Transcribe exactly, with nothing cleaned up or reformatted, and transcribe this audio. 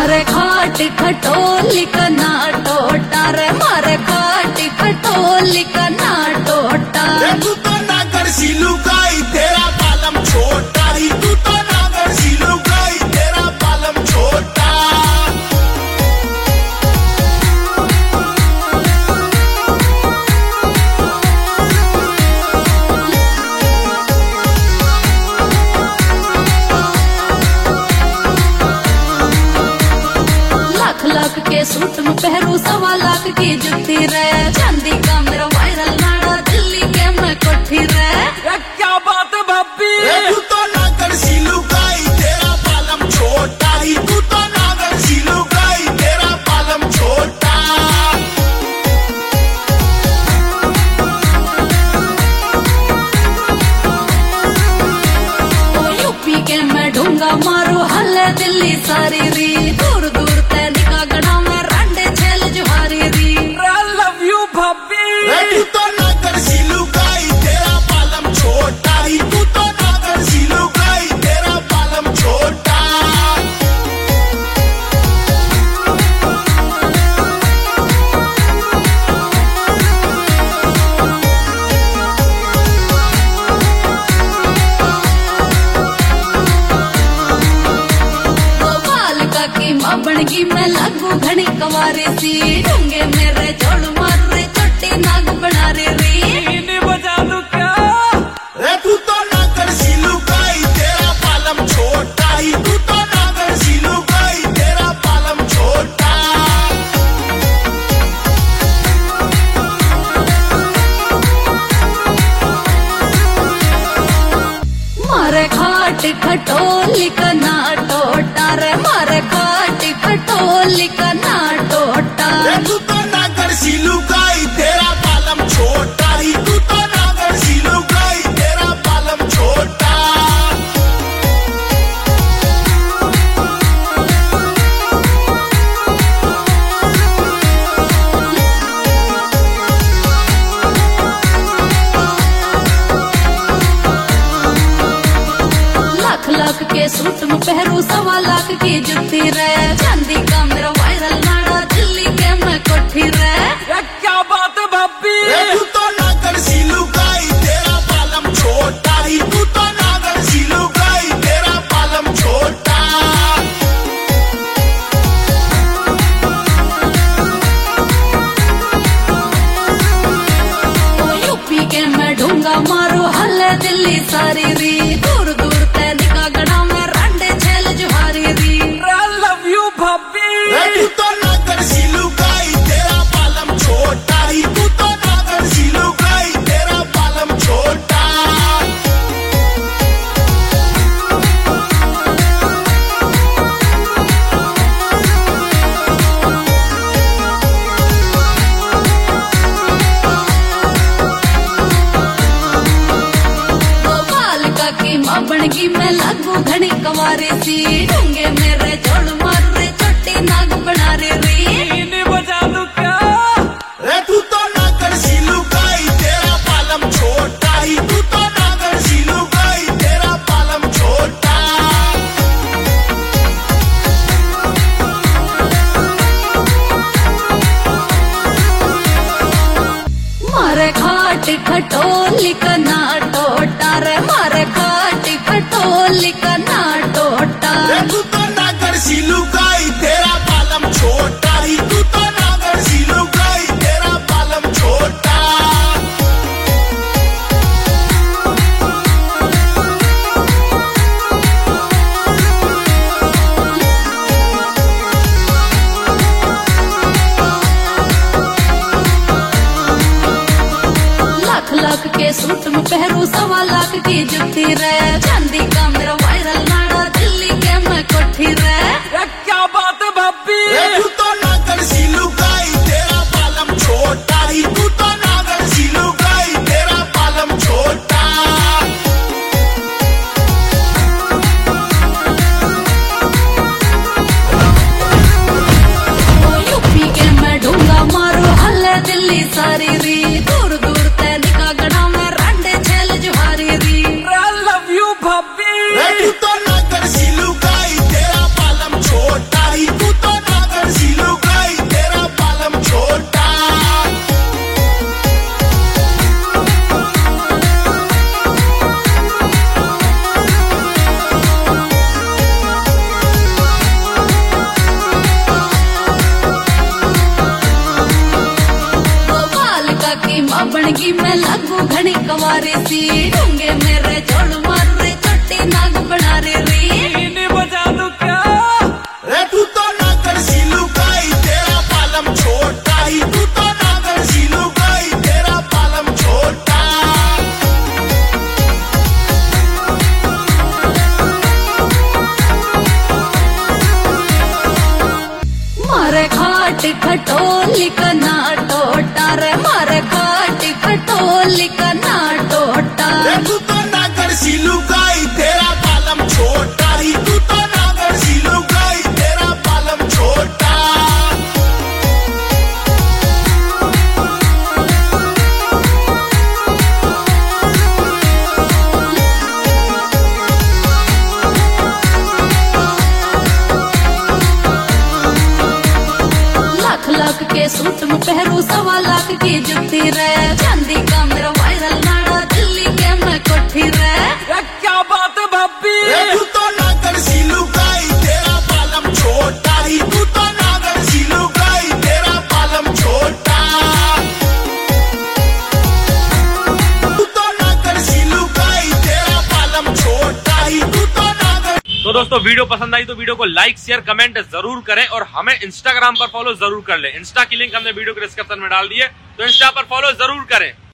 मारे खाट खटोली कना टोटा रे मारे खाट खटोली कना टोटा। तू तो नागर सिलू गाई तेरा बालम छोटा ही, तू तो नागर सिलू गाई तेरा बालम छोटा। लाख लाख के सूट में पहरू सवा लाख की जुत्ती रे, चांदी का मेरा वायरल नाड़ा दिल्ली के मैं कोठी रे। क्या बात है भाभी, तू तो नागर सिलू गाई तेरा बालम छोटा ही, तू तो नागर सिलू गाई तेरा बालम छोटा। ओ यूपी के मैं ढूंगा मारू हल्ले दिल्ली सारी री, दूर दूर ते निका गढ़ा में रंडे छेल जुहारी री। आई लव यू भाभी। तू तो नागर सिलू गाई तेरा बालम छोटा ही, तू तो नागर सिलू गाई तेरा बालम छोटा। गोपाल का की माँ बनगी मैं लागू घनी कवारी सी, ढूंगे मेरे जोड़ मार रे चोटी नाग बना रे री। इन्हें बजा दूं क्या? रे तू तो नागर सिलू गाई तेरा बालम छोटा ही, तू तो नागर सिलू गाई तेरा बालम छोटा। मारे खाट खटोली कना टोटा रे मारे खाट खटोली कना टोटा। रे तू तो नागर सिलू गाई तेरा बालम छोटा ही, तू तो नागर सिलू गाई तेरा बालम छोटा। लाख लाख के सूट में पहरू सवा लाख की जुत्ती रे, चांदी का मेरा वायरल नाड़ा दिल्ली के मैं कोठी रे। क्या बात है भाभी, रे तू तो नागर सिलू गाई तेरा बालम छोटा ही, तू तो नागर सिलू गाई तेरा बालम छोटा। ओ यूपी के मैं ढूंगा मारू हल्ले दिल्ली सारी री, दूर दूर ते निका गढ़ा में रंडे छेल जुहारी री। आई लव यू भाभी। रे तू तो नागर सिलू गाई तेरा बालम छोटा ही, तू तो नागर सिलू गाई तेरा बालम छोटा। गोपाल का की माँ बनगी मैं लागू घनी कवारी सी, ढूंगे मेरे जोड़ मार रे चोटी नाग बना रे री। इन्हें बजा दूं क्या? रे तू तो नागर सिलू गाई तेरा बालम छोटा ही, तू तो नागर सिलू गाई तेरा बालम छोटा। मारे खाट खटोली कना टोटा रे मारे खाट खटोली कना टोटा। रे तू तो नागर सिलू गाई तेरा बालम छोटा ही, तू तो नागर सिलू गाई तेरा बालम छोटा। लाख लाख के सूट में पहरू सवा लाख की जुत्ती रे, चांदी का मेरा वायरल नाड़ा दिल्ली के मैं कोठी रे। क्या सी ढूंगे मेरे जोड़ मारू रे चट्टी नाग बना रे री इन्हें बजा दूं क्या? रे तू तो नागड़ सी लुगाई तेरा पालम छोटा ही, तू तो नागड़ सी लुगाई तेरा पालम छोटा। मारे खाट खटोली का ना टोटा रे, मारे खाट खटोली का ना टोटा। रे तू तो नागड़ सी लुगाई तेरा पालम छोटा ही, तू तो नागड़ सी लुगाई तेरा पालम छोटा। लाख लाख के सूट में पहरू सवा लाख की जुत्ती रे, चांदी का मेरा वायरल नाड़ा दिल्ली के मैं कोठी रे। ये क्या बात है भाभी? रे तू तो नागड़ सी लुगाई तेरा पालम छोटा ही, तू तो नागड़ सी लुगाई तेरा पालम छोटा। तू तो नागड़ सी लुगाई तेरा पालम छोटा ही, तू तो नागड़। तो दोस्तों वीडियो पसंद आई तो वीडियो को लाइक शेयर कमेंट जरूर करें और हमें इंस्टाग्राम पर फॉलो जरूर कर लें। इंस्टा की लिंक हमने वीडियो के डिस्क्रिप्शन में डाल दी है, तो इंस्टा पर फॉलो जरूर करें।